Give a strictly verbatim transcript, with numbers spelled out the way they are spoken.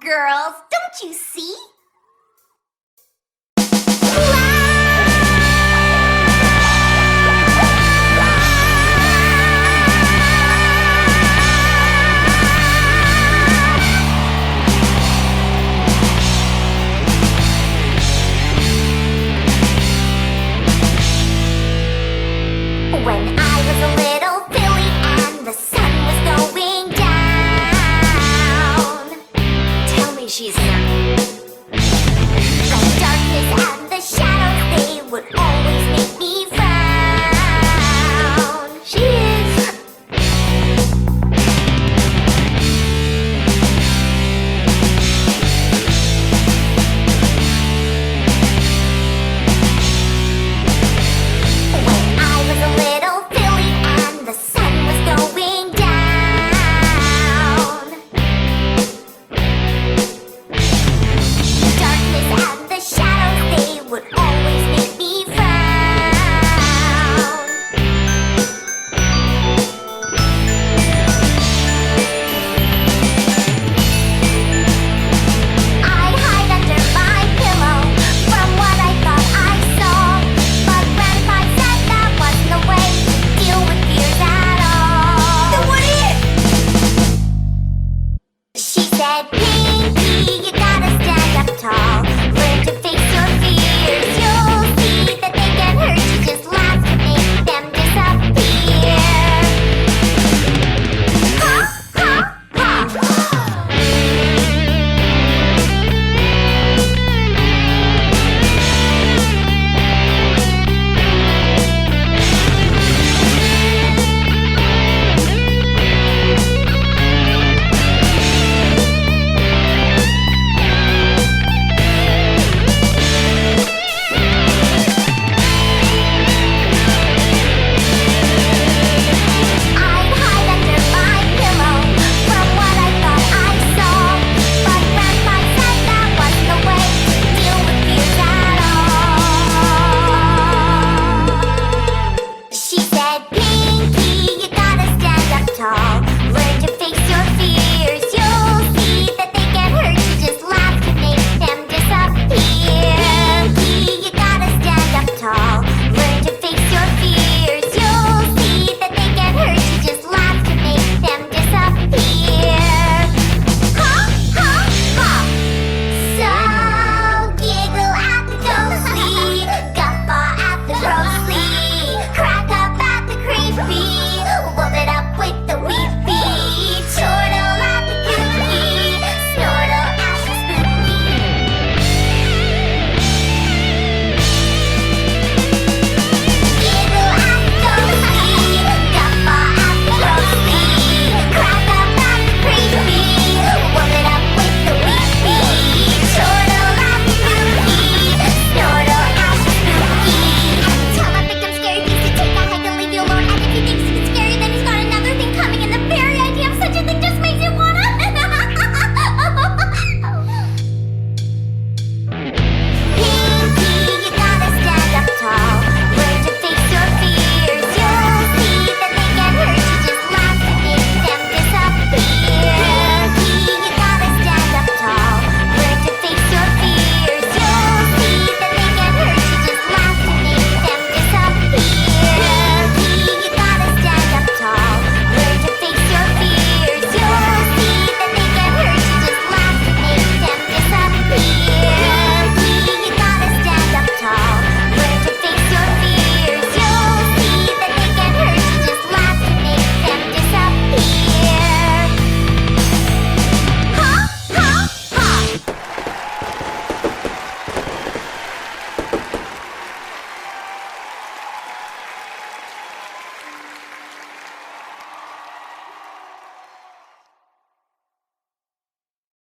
girls, don't you see? When I was a little filly and the sun was going down. Tell me she's not. The darkness and the shadows, they would always make me frown. She is. When I was a little filly and the sun was going down. Darkness and the shadows, they would always make me frown. I'd hide under my pillow from what I thought I saw, but Grandpa said that wasn't the way to deal with fears at all. Then what is? She said,